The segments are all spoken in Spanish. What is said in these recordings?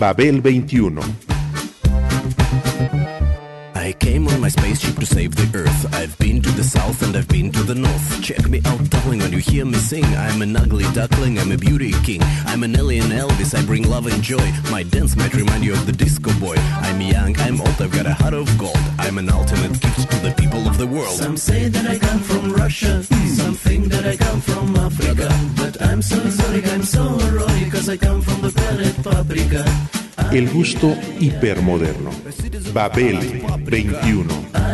Babel 21. I came on my spaceship to save the Earth. I've been to the south and I've been to the north. Check me out, darling, when you hear me sing. I'm an ugly duckling, I'm a beauty king. I'm an alien Elvis, I bring love and joy. My dance might remind you of the disco boy. I'm young, I'm old, I've got a heart of gold. I'm an ultimate gift to the people of the world. Some say that I come from Russia, some think that I come from Africa. But I'm so exotic, I'm so erotic, cause I come from the planet Paprika. El gusto hipermoderno. Babel 21.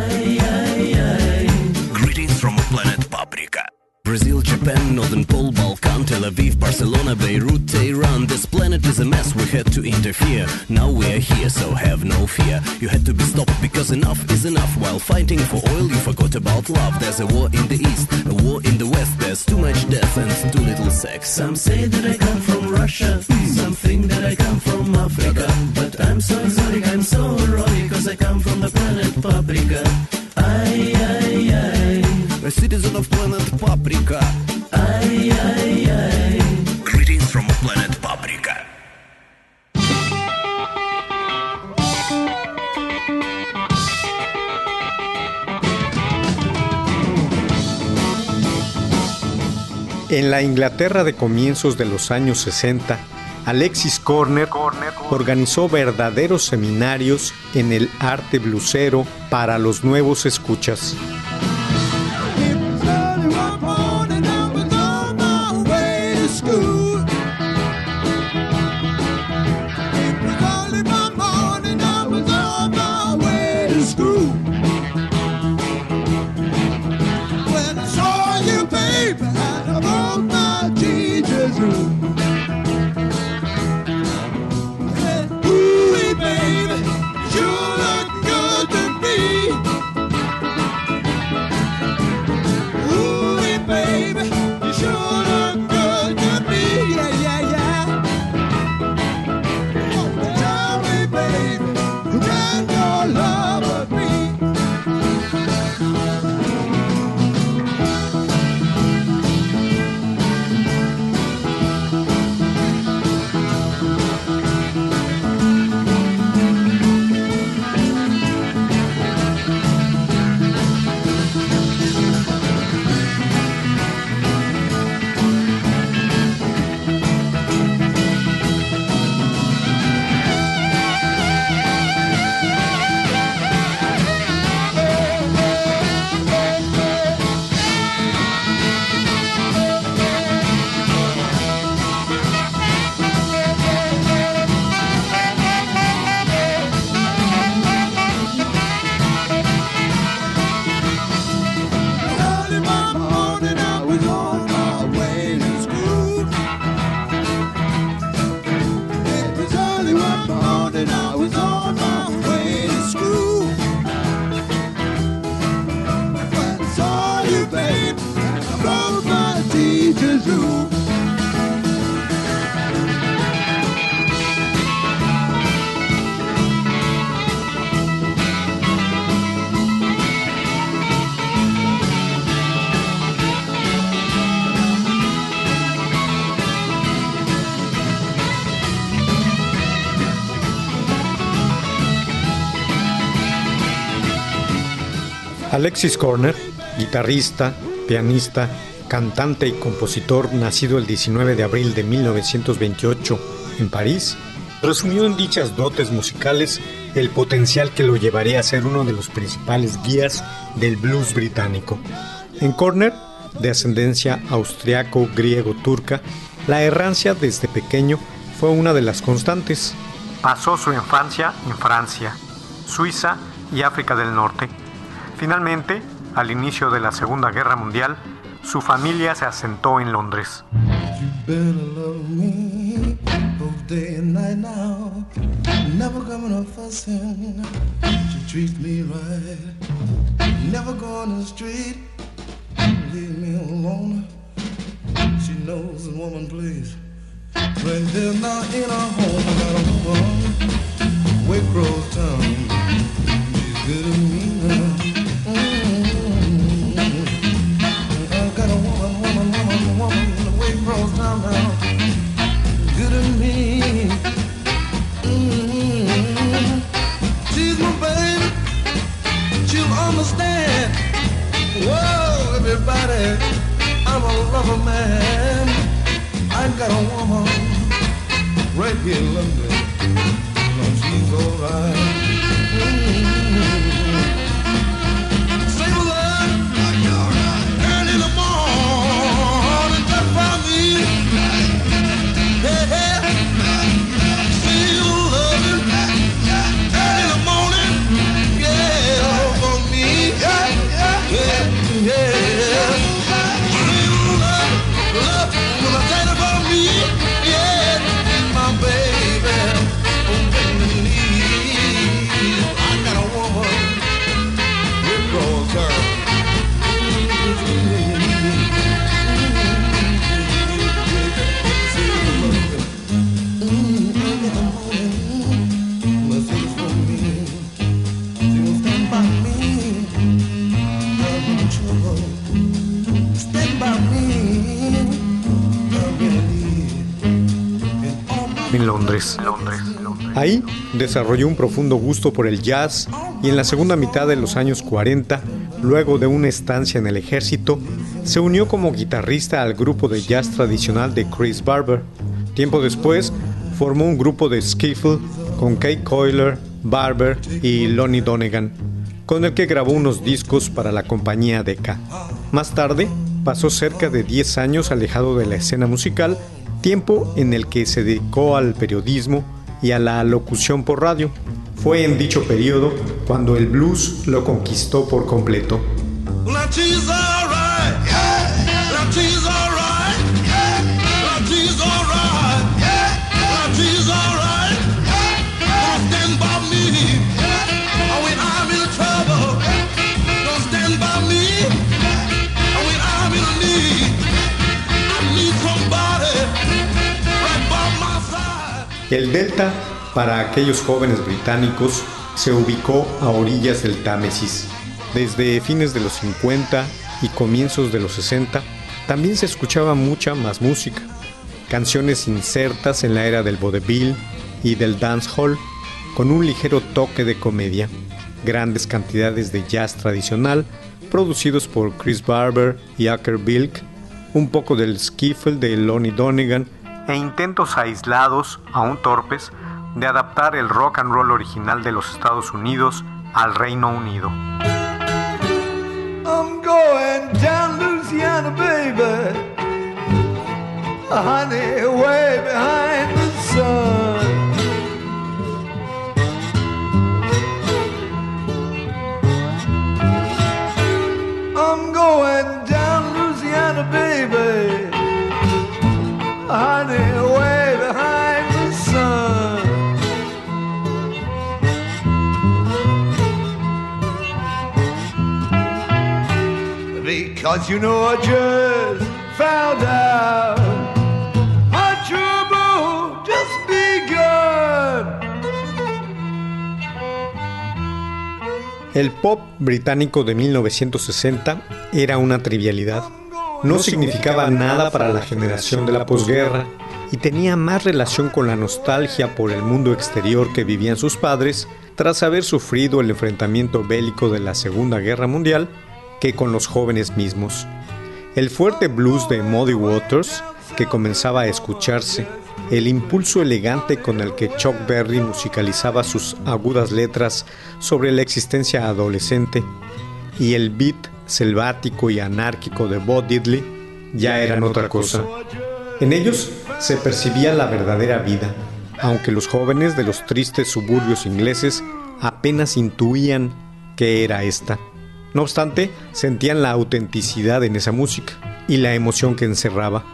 Greetings from planet Paprika. Brazil, Japan, Northern Pole, Balkan, Tel Aviv, Barcelona, Beirut, Tehran. This planet is a mess, we had to interfere. Now we are here, so have no fear. You had to be stopped because enough is enough. While fighting for oil, you forgot about love. There's a war in the east, a war in the west. There's too much death and too little sex. Some say that I come from Russia, some think that I come from Africa. But I'm so exotic, I'm so erotic, cause I come from the planet Paprika. Ay, ay, ay. A citizen of planet Paprika. Ay, ay, ay. Greetings from planet Paprika. En la Inglaterra de comienzos de los años 60, Alexis Korner organizó verdaderos seminarios en el arte blusero para los nuevos escuchas. Alexis Korner, guitarrista, pianista, cantante y compositor nacido el 19 de abril de 1928 en París, resumió en dichas dotes musicales el potencial que lo llevaría a ser uno de los principales guías del blues británico. En Korner, de ascendencia austriaco, griego, turca, la errancia desde pequeño fue una de las constantes. Pasó su infancia en Francia, Suiza y África del Norte. Finalmente, al inicio de la Segunda Guerra Mundial, su familia se asentó en Londres. Good to me. of a man. I got a woman right here in London. No, she's alright. Say with her, early in the morning, just for me. Hey, hey. See you loving, early in the morning, yeah, for me. Yeah, yeah, yeah. See you love, when I tell you about me, yeah, my baby. I got a woman with rose hair. En Londres. Ahí desarrolló un profundo gusto por el jazz y en la segunda mitad de los años 40, luego de una estancia en el ejército, se unió como guitarrista al grupo de jazz tradicional de Chris Barber. Tiempo después, formó un grupo de skiffle con Kate Coyler, Barber y Lonnie Donegan, con el que grabó unos discos para la compañía Decca. Más tarde, pasó cerca de 10 años alejado de la escena musical, tiempo en el que se dedicó al periodismo y a la locución por radio. Fue en dicho periodo cuando el blues lo conquistó por completo. El Delta, para aquellos jóvenes británicos, se ubicó a orillas del Támesis. Desde fines de los 50 y comienzos de los 60, también se escuchaba mucha más música. Canciones insertas en la era del vaudeville y del dancehall, con un ligero toque de comedia. Grandes cantidades de jazz tradicional, producidos por Chris Barber y Acker Bilk, un poco del skiffle de Lonnie Donegan, e intentos aislados, aún torpes, de adaptar el rock and roll original de los Estados Unidos al Reino Unido. I'm going down Louisiana, baby, honey, way behind the sun. I'm going down Louisiana, baby, honey, way behind the sun. Because you know I just found out my trouble just begun. El pop británico de 1960 era una trivialidad. No significaba nada para la generación de la posguerra y tenía más relación con la nostalgia por el mundo exterior que vivían sus padres tras haber sufrido el enfrentamiento bélico de la Segunda Guerra Mundial que con los jóvenes mismos. El fuerte blues de Muddy Waters, que comenzaba a escucharse, el impulso elegante con el que Chuck Berry musicalizaba sus agudas letras sobre la existencia adolescente y el beat selvático y anárquico de Bo Diddley ya eran otra cosa. En ellos se percibía la verdadera vida, aunque los jóvenes de los tristes suburbios ingleses apenas intuían qué era esta. No obstante, sentían la autenticidad en esa música y la emoción que encerraba.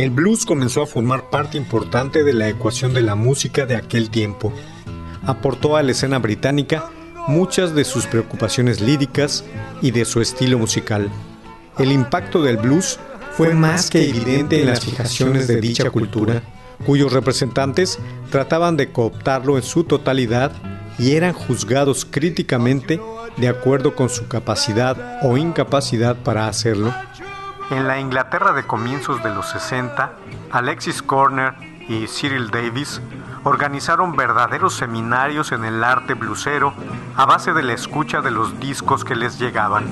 el blues comenzó a formar parte importante de la ecuación de la música de aquel tiempo. Aportó a la escena británica muchas de sus preocupaciones líricas y de su estilo musical. El impacto del blues fue más que evidente en las fijaciones de dicha cultura, cuyos representantes trataban de cooptarlo en su totalidad y eran juzgados críticamente de acuerdo con su capacidad o incapacidad para hacerlo. En la Inglaterra de comienzos de los 60, Alexis Korner y Cyril Davis organizaron verdaderos seminarios en el arte bluesero a base de la escucha de los discos que les llegaban.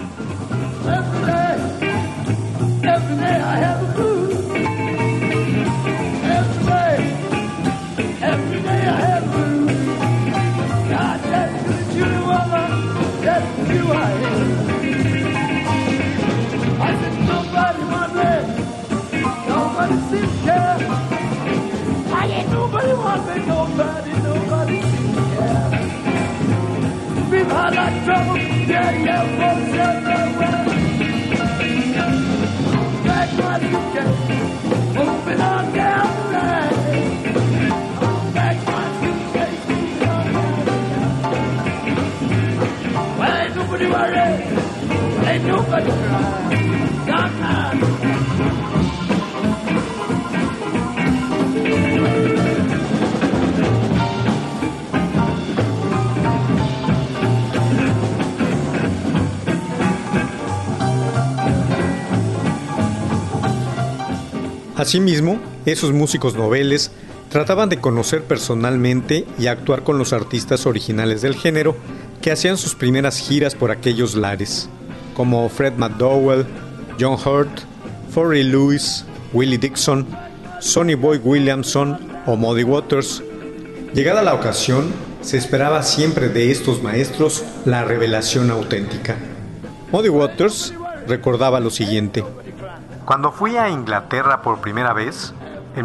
Asimismo, esos músicos noveles trataban de conocer personalmente y actuar con los artistas originales del género que hacían sus primeras giras por aquellos lares, como Fred McDowell, John Hurt, Forrey Lewis, Willie Dixon, Sonny Boy Williamson o Muddy Waters. Llegada la ocasión, se esperaba siempre de estos maestros la revelación auténtica. Muddy Waters recordaba lo siguiente: cuando fui a Inglaterra por primera vez, en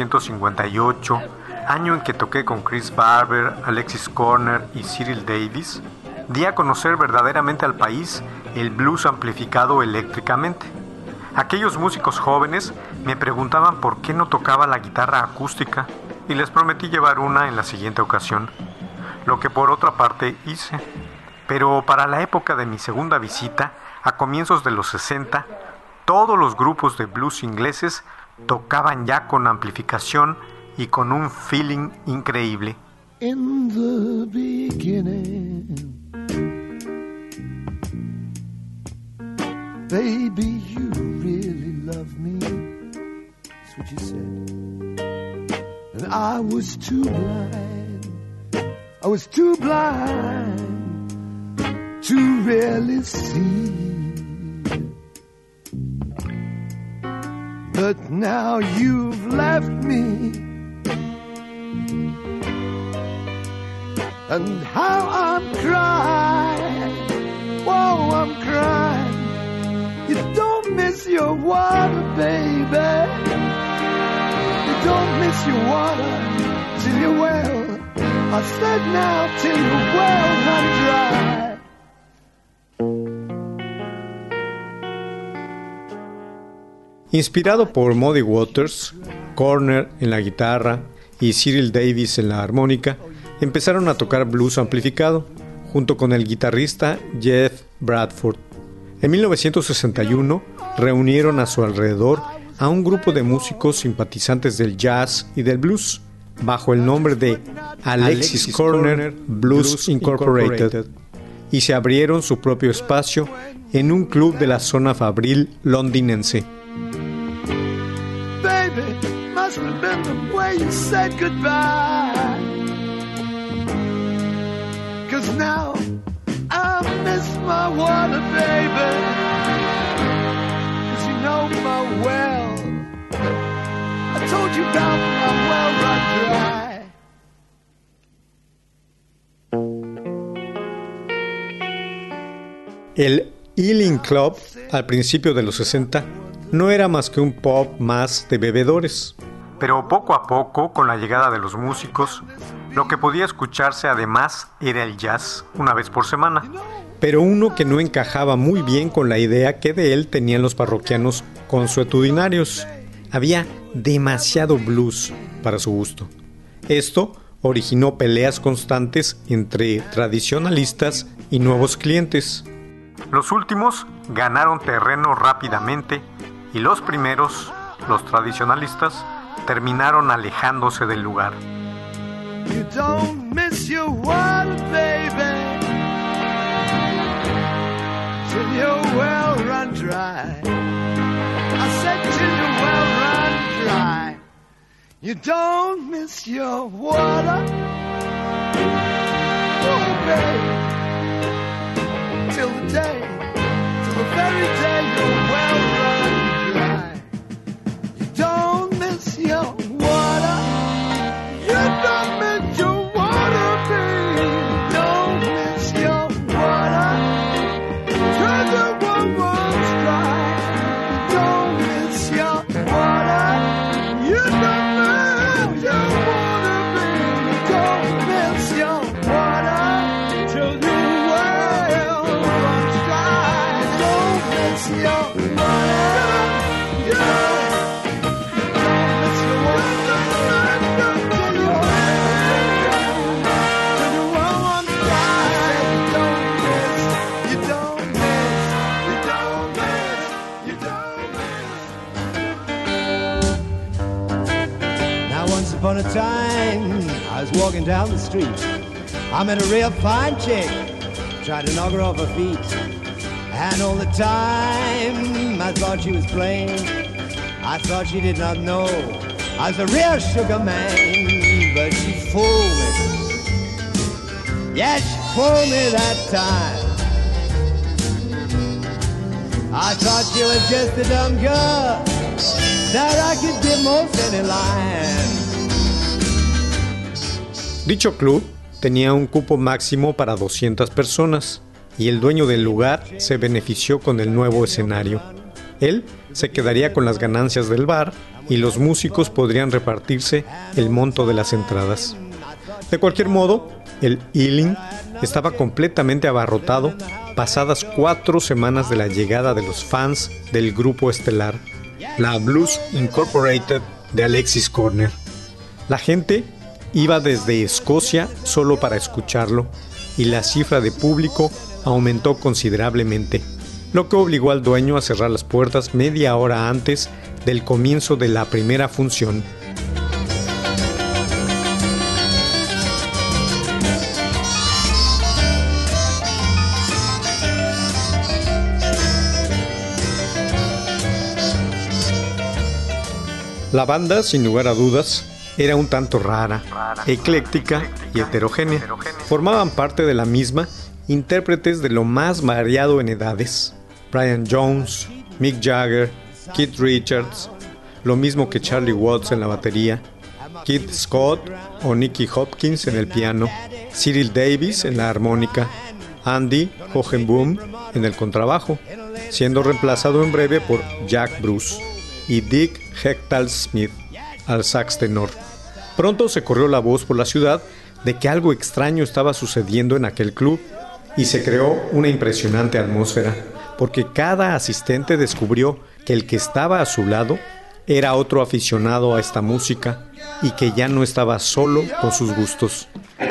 1958, año en que toqué con Chris Barber, Alexis Korner y Cyril Davis, di a conocer verdaderamente al país el blues amplificado eléctricamente. Aquellos músicos jóvenes me preguntaban por qué no tocaba la guitarra acústica y les prometí llevar una en la siguiente ocasión, lo que por otra parte hice. Pero para la época de mi segunda visita, a comienzos de los 60, todos los grupos de blues ingleses tocaban ya con amplificación y con un feeling increíble. In the beginning, baby, you really loved me. That's what you said. And I was too blind to really see. But now you've left me, and how I'm crying, whoa, I'm crying. You don't miss your water, baby. You don't miss your water till your well. I said now till your well run dry. Inspirado por Muddy Waters, Korner en la guitarra y Cyril Davis en la armónica, empezaron a tocar blues amplificado, junto con el guitarrista Jeff Bradford. En 1961 reunieron a su alrededor a un grupo de músicos simpatizantes del jazz y del blues, bajo el nombre de Alexis Korner Blues Incorporated, y se abrieron su propio espacio en un club de la zona fabril londinense. Baby, must have been the way you said goodbye. 'Cause now I miss my water, baby. 'Cause you know my well. I told you about my well run dry. El Ealing Club, al principio de los 60, no era más que un pub más de bebedores. Pero poco a poco, con la llegada de los músicos, lo que podía escucharse además era el jazz una vez por semana. Pero uno que no encajaba muy bien con la idea que de él tenían los parroquianos consuetudinarios. había demasiado blues para su gusto. Esto originó peleas constantes entre tradicionalistas y nuevos clientes. Los últimos ganaron terreno rápidamente y los primeros, los tradicionalistas, terminaron alejándose del lugar. You don't miss your water, baby, till your well run dry. I said till your well run dry. You don't miss your water, oh baby, till the very day your well run dry. You don't miss your water, you don't miss your water, baby. You don't miss your water, till the well runs dry. You don't miss your water, you don't miss your water, baby. You don't miss your water, till the well runs dry. Don't miss your water, yeah. Upon a time, I was walking down the street. I met a real fine chick, tried to knock her off her feet. And all the time, I thought she was plain. I thought she did not know I was a real sugar man. But she fooled me. Yeah, she fooled me that time. I thought she was just a dumb girl that I could give most any line. Dicho club tenía un cupo máximo para 200 personas y el dueño del lugar se benefició con el nuevo escenario. Él se quedaría con las ganancias del bar y los músicos podrían repartirse el monto de las entradas. De cualquier modo, el Ealing estaba completamente abarrotado pasadas 4 semanas de la llegada de los fans del grupo estelar, la Blues Incorporated de Alexis Korner. La gente iba desde Escocia solo para escucharlo y la cifra de público aumentó considerablemente, lo que obligó al dueño a cerrar las puertas media hora antes del comienzo de la primera función. La banda, sin lugar a dudas, era un tanto rara, ecléctica y heterogénea. Formaban parte de la misma intérpretes de lo más variado en edades. Brian Jones, Mick Jagger, Keith Richards, lo mismo que Charlie Watts en la batería, Keith Scott o Nicky Hopkins en el piano, Cyril Davis en la armónica, Andy Hohenboom en el contrabajo, siendo reemplazado en breve por Jack Bruce, y Dick Hecktal-Smith al sax tenor. Pronto se corrió la voz por la ciudad de que algo extraño estaba sucediendo en aquel club y se creó una impresionante atmósfera, porque cada asistente descubrió que el que estaba a su lado era otro aficionado a esta música y que ya no estaba solo con sus gustos.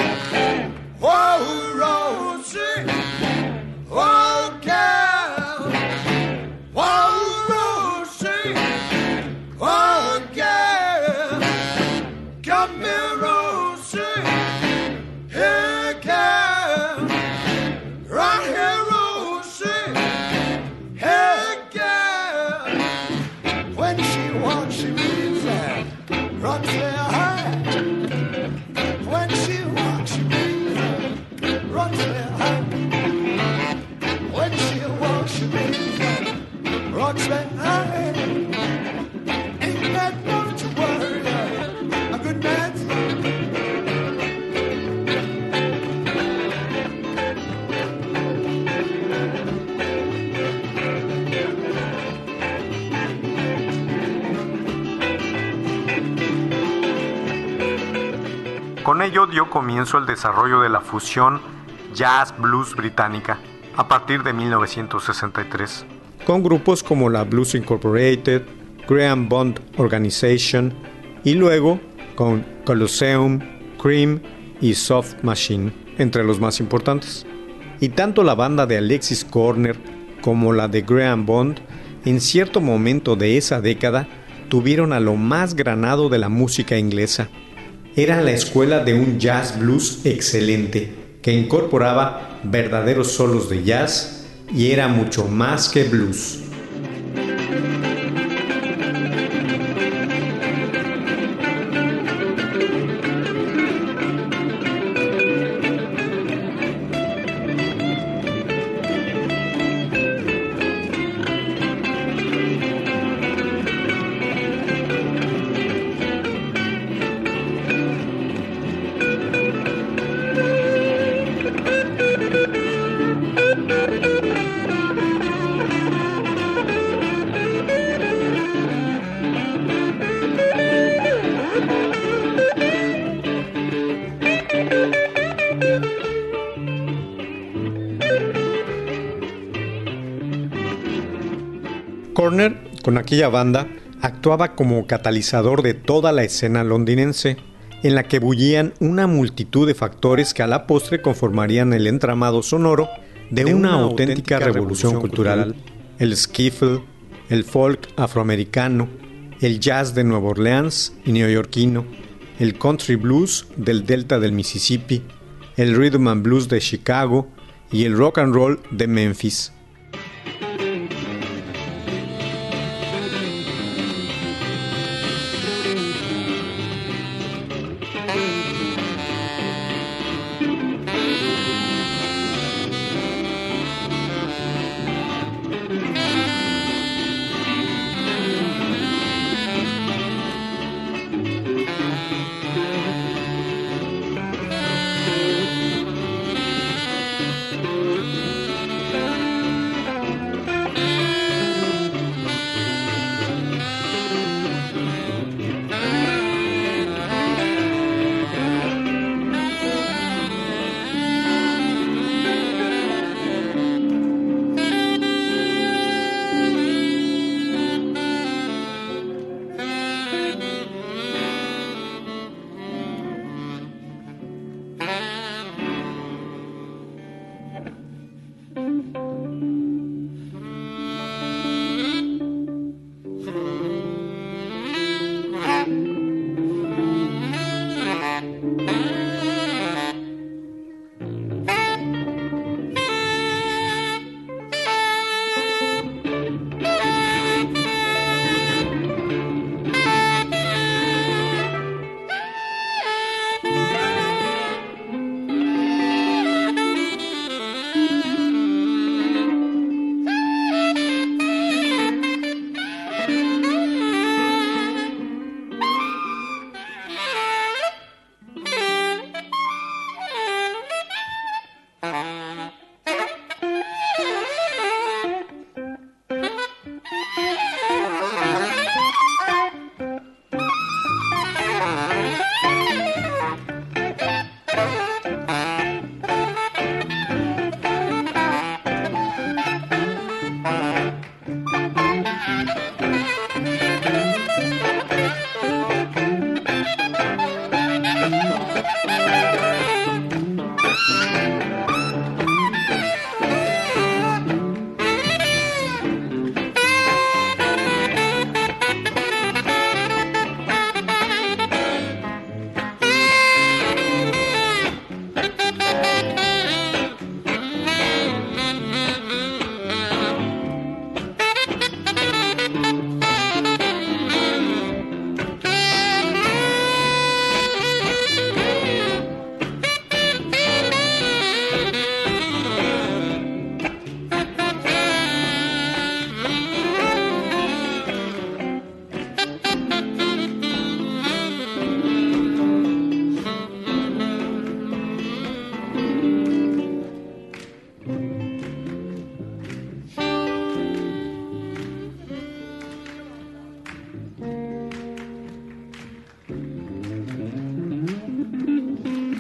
Con ello dio comienzo el desarrollo de la fusión jazz-blues británica a partir de 1963, con grupos como la Blues Incorporated, Graham Bond Organization y luego con Colosseum, Cream y Soft Machine, entre los más importantes. Y tanto la banda de Alexis Korner como la de Graham Bond, en cierto momento de esa década, tuvieron a lo más granado de la música inglesa. Era la escuela de un jazz blues excelente, que incorporaba verdaderos solos de jazz y era mucho más que blues. Korner, con aquella banda, actuaba como catalizador de toda la escena londinense, en la que bullían una multitud de factores que a la postre conformarían el entramado sonoro de una auténtica revolución cultural. El skiffle, el folk afroamericano, el jazz de Nueva Orleans y neoyorquino, el country blues del delta del Mississippi, el rhythm and blues de Chicago y el rock and roll de Memphis.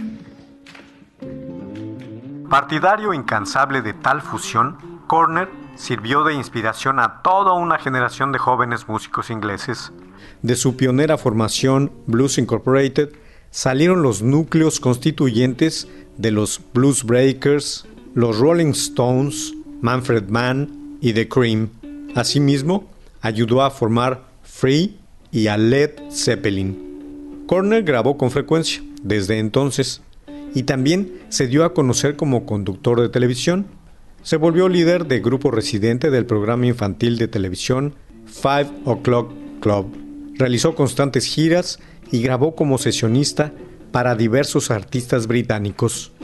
Partidario incansable de tal fusión, Korner sirvió de inspiración a toda una generación de jóvenes músicos ingleses. De su pionera formación, Blues Incorporated, salieron los núcleos constituyentes de los Blues Breakers, los Rolling Stones, Manfred Mann y The Cream. Asimismo, ayudó a formar Free y a Led Zeppelin. Cornell grabó con frecuencia desde entonces y también se dio a conocer como conductor de televisión. Se volvió líder de grupo residente del programa infantil de televisión 5 O'Clock Club. Realizó constantes giras y grabó como sesionista para diversos artistas británicos.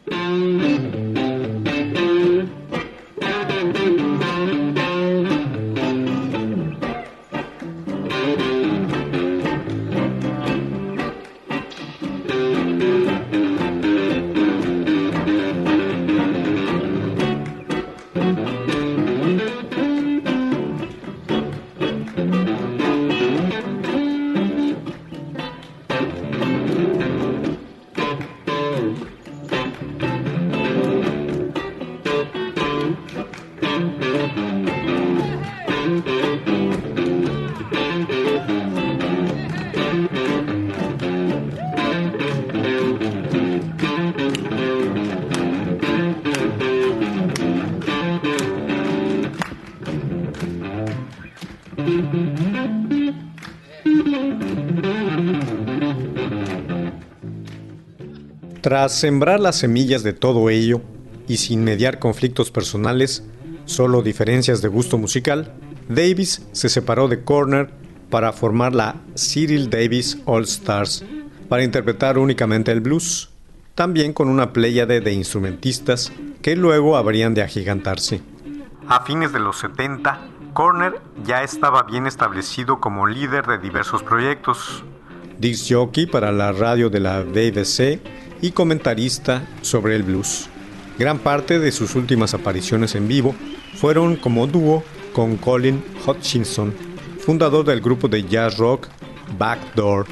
Tras sembrar las semillas de todo ello, y sin mediar conflictos personales, solo diferencias de gusto musical, Davis se separó de Cornell para formar la Cyril Davis All Stars, para interpretar únicamente el blues, también con una pléyade de instrumentistas que luego habrían de agigantarse. A fines de los 70, Cornell ya estaba bien establecido como líder de diversos proyectos, disc jockey para la radio de la BBC y comentarista sobre el blues. Gran parte de sus últimas apariciones en vivo fueron como dúo con Colin Hutchinson, fundador del grupo de jazz rock Backdoor.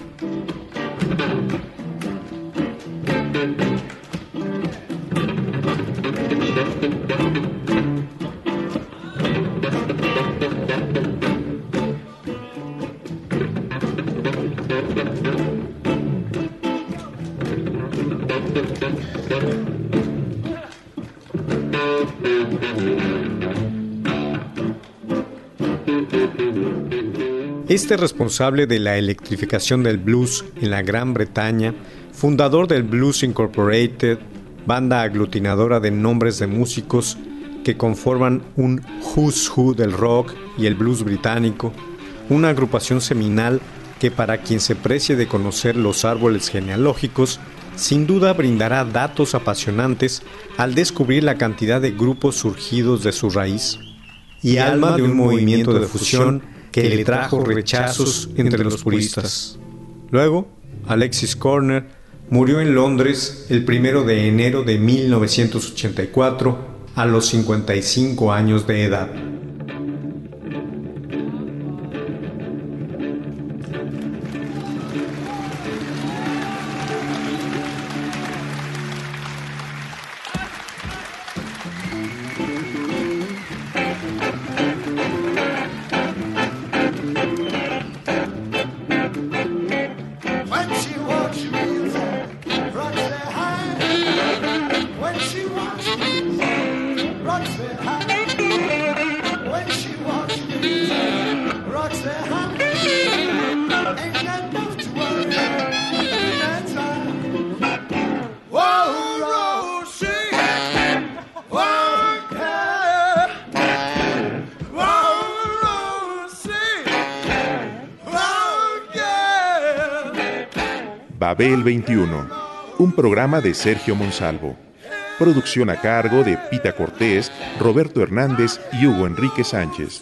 Este responsable de la electrificación del blues en la Gran Bretaña, fundador del Blues Incorporated, banda aglutinadora de nombres de músicos que conforman un who's who del rock y el blues británico, una agrupación seminal que para quien se precie de conocer los árboles genealógicos, sin duda brindará datos apasionantes al descubrir la cantidad de grupos surgidos de su raíz, y alma de un movimiento de fusión que le trajo rechazos entre los puristas. Luego, Alexis Cornell murió en Londres el 1 de enero de 1984 a los 55 años de edad. Babel 21, un programa de Sergio Monsalvo. Producción a cargo de Pita Cortés, Roberto Hernández y Hugo Enrique Sánchez.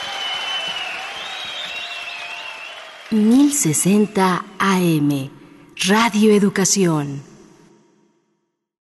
...1060 AM... Radio Educación.